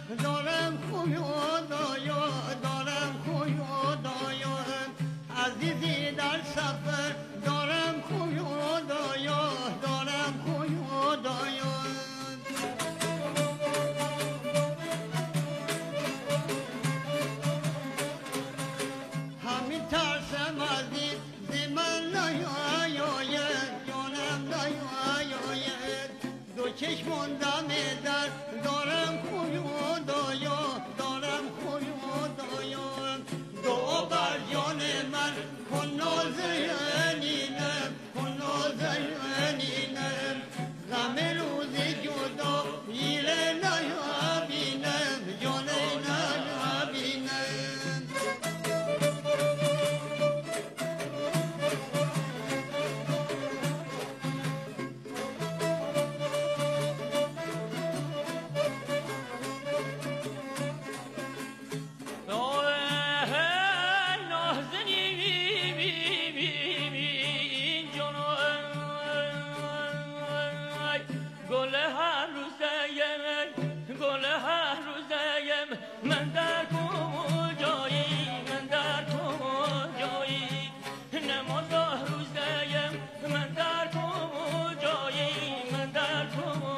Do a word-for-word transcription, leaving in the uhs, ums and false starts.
دارم خدایا دارم خدایا عزیزی در سفر دارم خدایا دارم خدایا همین ترسم از این زمن نیاید جانم نیاید دو چشمان دم در دارم خدایا دارم خدایا دعا بر جان من کن نازنینم کن نازنینم غم روز جدا میره نیابینم جان نیابینم گل هر روزیم گل هر روزیم من در کجایی من در کجایی نماز روزیم من در کجایی من در کجایی